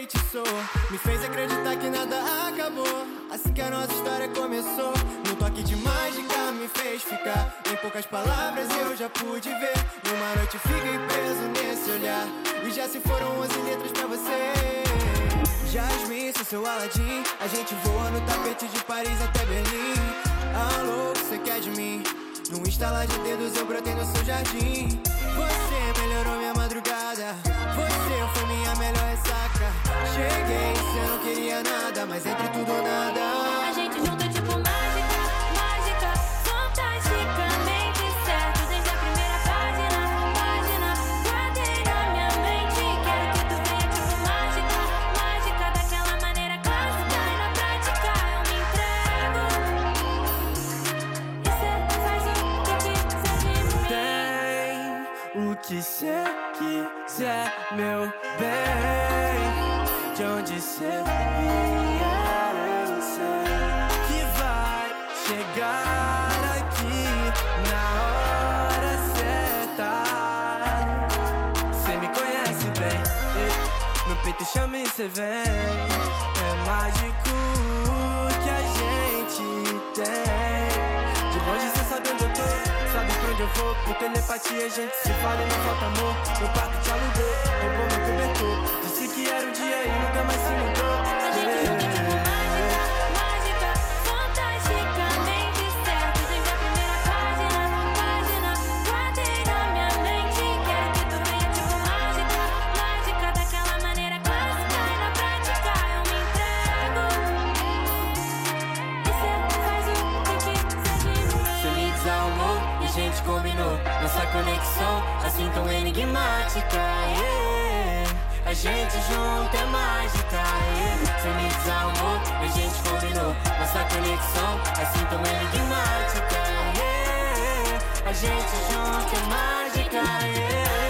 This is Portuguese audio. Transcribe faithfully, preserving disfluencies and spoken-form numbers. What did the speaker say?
enfeitiçou, me fez acreditar que nada acabou. Assim que a nossa história começou, no toque de mágica me fez ficar. Em poucas palavras eu já pude ver. Numa noite fiquei preso nesse olhar, e já se foram onze letras pra você. Jasmine, sou seu Aladdin, a gente voa no tapete de Paris até Berlim. Alô, o que você quer de mim? Num instalar de dedos eu brotei no seu jardim. Você melhorou minha madrugada, você foi minha melhor ressaca. Cheguei, cê não queria nada, mas entre tudo nada. A gente junto é tipo mágica, mágica, fantasticamente certo. Desde a primeira página, página, guardei na minha mente. Quero que tu venha tipo mágica, mágica, daquela maneira clássica. E na prática eu me entrego, e cê faz o que quiser de mim. Tem o que cê quiser, meu bem. De onde cê vier, eu sei que vai chegar aqui na hora certa. Cê me conhece bem, ei, meu peito chama e cê vem. É mágico que a gente tem. De longe cê sabe onde eu tô, sabe pra onde eu vou. Por telepatia a gente se fala e não falta amor. Meu quarto te alugou, roubou meu cobertor. Disse que era um dia e nunca mais se mudou. A gente junto é tipo mágica, mágica, fantasticamente certo. Desde a primeira página, página, guardei na minha mente. Quero que tu venha tipo mágica, mágica, daquela maneira clássica. E na prática eu me entrego, e cê faz o que quiser de mim. Cê me desalmou e a gente combinou nossa conexão, assim tão enigmática, yeah. A gente junto é mágica, yeah. Cê me desalmou e a gente combinou nossa conexão, assim tão enigmática, yeah. A gente junto é mágica, yeah.